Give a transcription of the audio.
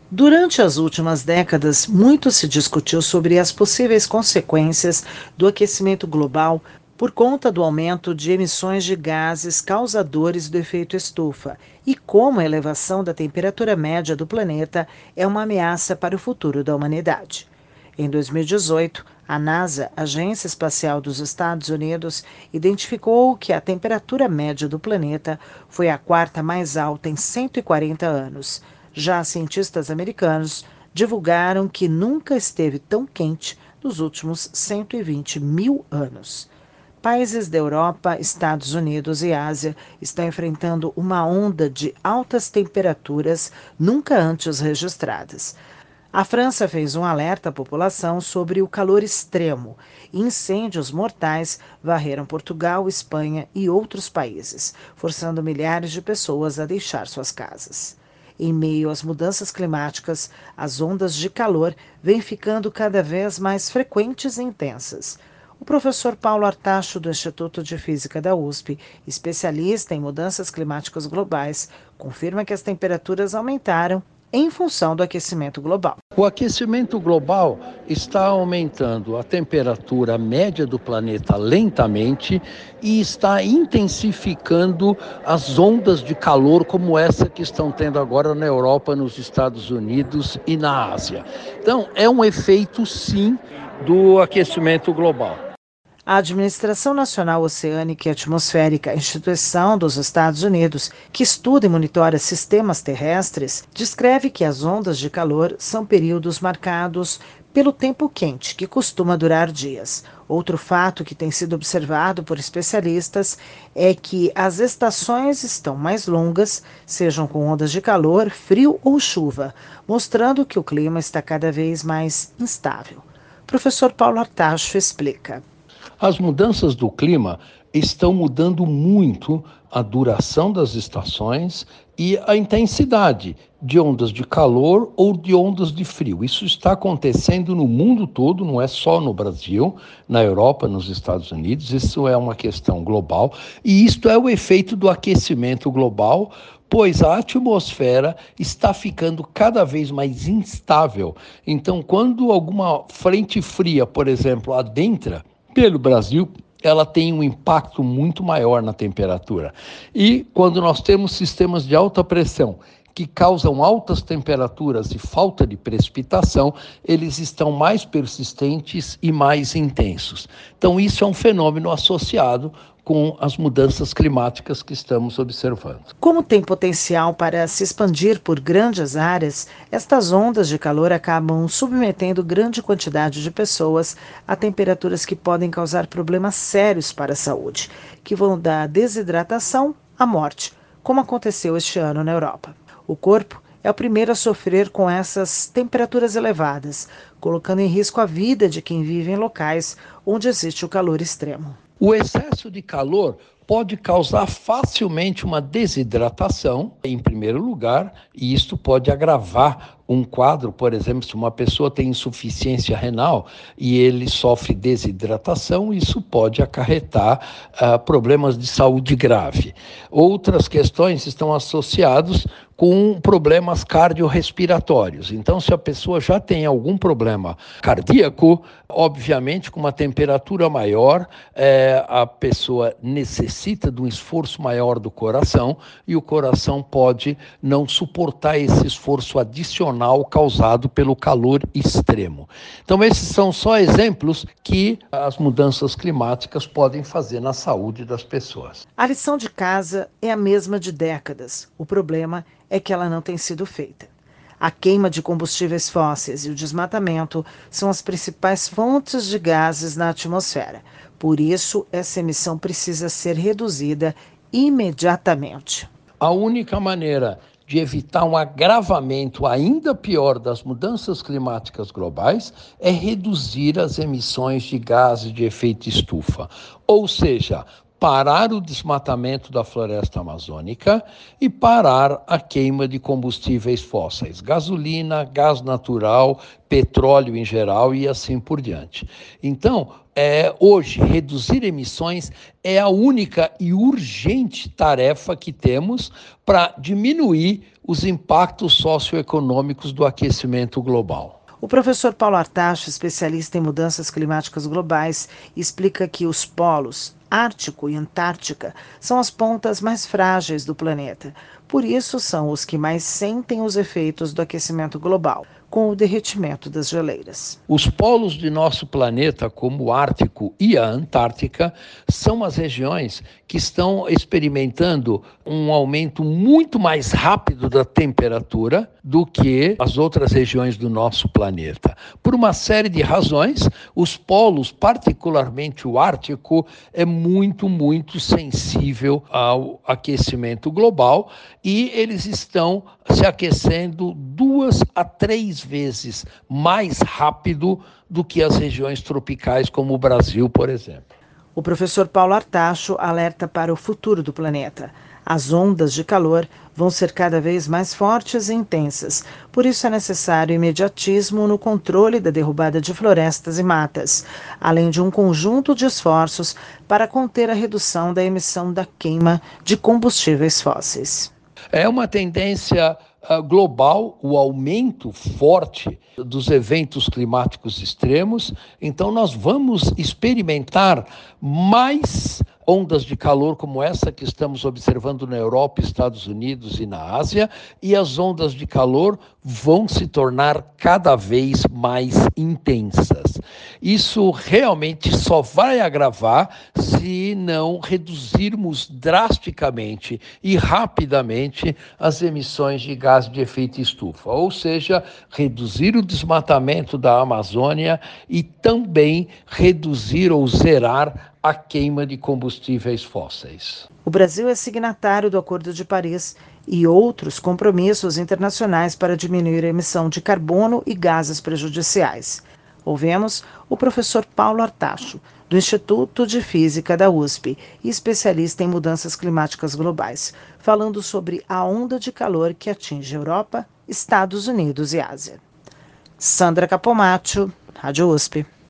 Durante as últimas décadas, muito se discutiu sobre as possíveis consequências do aquecimento global por conta do aumento de emissões de gases causadores do efeito estufa e como a elevação da temperatura média do planeta é uma ameaça para o futuro da humanidade. Em 2018, a NASA, Agência Espacial dos Estados Unidos, identificou que a temperatura média do planeta foi a quarta mais alta em 140 anos. Já cientistas americanos divulgaram que nunca esteve tão quente nos últimos 120 mil anos. Países da Europa, Estados Unidos e Ásia estão enfrentando uma onda de altas temperaturas nunca antes registradas. A França fez um alerta à população sobre o calor extremo. Incêndios mortais varreram Portugal, Espanha e outros países, forçando milhares de pessoas a deixar suas casas. Em meio às mudanças climáticas, as ondas de calor vêm ficando cada vez mais frequentes e intensas. O professor Paulo Artacho, do Instituto de Física da USP, especialista em mudanças climáticas globais, confirma que as temperaturas aumentaram em função do aquecimento global. O aquecimento global está aumentando a temperatura média do planeta lentamente e está intensificando as ondas de calor como essa que estão tendo agora na Europa, nos Estados Unidos e na Ásia. Então, é um efeito, sim, do aquecimento global. A Administração Nacional Oceânica e Atmosférica, instituição dos Estados Unidos, que estuda e monitora sistemas terrestres, descreve que as ondas de calor são períodos marcados pelo tempo quente, que costuma durar dias. Outro fato que tem sido observado por especialistas é que as estações estão mais longas, sejam com ondas de calor, frio ou chuva, mostrando que o clima está cada vez mais instável. O professor Paulo Artacho explica. As mudanças do clima estão mudando muito a duração das estações e a intensidade de ondas de calor ou de ondas de frio. Isso está acontecendo no mundo todo, não é só no Brasil, na Europa, nos Estados Unidos. Isso é uma questão global e isto é o efeito do aquecimento global, pois a atmosfera está ficando cada vez mais instável. Então, quando alguma frente fria, por exemplo, adentra pelo Brasil, ela tem um impacto muito maior na temperatura. E quando nós temos sistemas de alta pressão que causam altas temperaturas e falta de precipitação, eles estão mais persistentes e mais intensos. Então, isso é um fenômeno associado com as mudanças climáticas que estamos observando. Como tem potencial para se expandir por grandes áreas, estas ondas de calor acabam submetendo grande quantidade de pessoas a temperaturas que podem causar problemas sérios para a saúde, que vão da desidratação à morte, como aconteceu este ano na Europa. O corpo é o primeiro a sofrer com essas temperaturas elevadas, colocando em risco a vida de quem vive em locais onde existe o calor extremo. O excesso de calor pode causar facilmente uma desidratação, em primeiro lugar, e isto pode agravar um quadro, por exemplo, se uma pessoa tem insuficiência renal e ele sofre desidratação, isso pode acarretar problemas de saúde grave. Outras questões estão associadas com problemas cardiorrespiratórios. Então, se a pessoa já tem algum problema cardíaco, obviamente, com uma temperatura maior, a pessoa necessita de um esforço maior do coração e o coração pode não suportar esse esforço adicional causado pelo calor extremo. Então, esses são só exemplos que as mudanças climáticas podem fazer na saúde das pessoas. A lição de casa é a mesma de décadas. O problema é que ela não tem sido feita. A queima de combustíveis fósseis e o desmatamento são as principais fontes de gases na atmosfera. Por isso, essa emissão precisa ser reduzida imediatamente. A única maneira de evitar um agravamento ainda pior das mudanças climáticas globais é reduzir as emissões de gases de efeito estufa. Ou seja, parar o desmatamento da floresta amazônica e parar a queima de combustíveis fósseis, gasolina, gás natural, petróleo em geral e assim por diante. Então, hoje, reduzir emissões é a única e urgente tarefa que temos para diminuir os impactos socioeconômicos do aquecimento global. O professor Paulo Artacho, especialista em mudanças climáticas globais, explica que os polos Ártico e Antártica são as pontas mais frágeis do planeta. Por isso, são os que mais sentem os efeitos do aquecimento global, com o derretimento das geleiras. Os polos de nosso planeta, como o Ártico e a Antártica, são as regiões que estão experimentando um aumento muito mais rápido da temperatura do que as outras regiões do nosso planeta. Por uma série de razões, os polos, particularmente o Ártico, é muito sensível ao aquecimento global e eles estão se aquecendo 2 a 3 vezes mais rápido do que as regiões tropicais, como o Brasil, por exemplo. O professor Paulo Artacho alerta para o futuro do planeta. As ondas de calor vão ser cada vez mais fortes e intensas, por isso é necessário imediatismo no controle da derrubada de florestas e matas, além de um conjunto de esforços para conter a redução da emissão da queima de combustíveis fósseis. É uma tendência global, o aumento forte dos eventos climáticos extremos, então nós vamos experimentar mais ondas de calor como essa que estamos observando na Europa, Estados Unidos e na Ásia, e as ondas de calor vão se tornar cada vez mais intensas. Isso realmente só vai agravar se não reduzirmos drasticamente e rapidamente as emissões de gás de efeito estufa, ou seja, reduzir o desmatamento da Amazônia e também reduzir ou zerar a queima de combustíveis fósseis. O Brasil é signatário do Acordo de Paris e outros compromissos internacionais para diminuir a emissão de carbono e gases prejudiciais. Ouvemos o professor Paulo Artacho, do Instituto de Física da USP e especialista em mudanças climáticas globais, falando sobre a onda de calor que atinge Europa, Estados Unidos e Ásia. Sandra Capomatto, Rádio USP.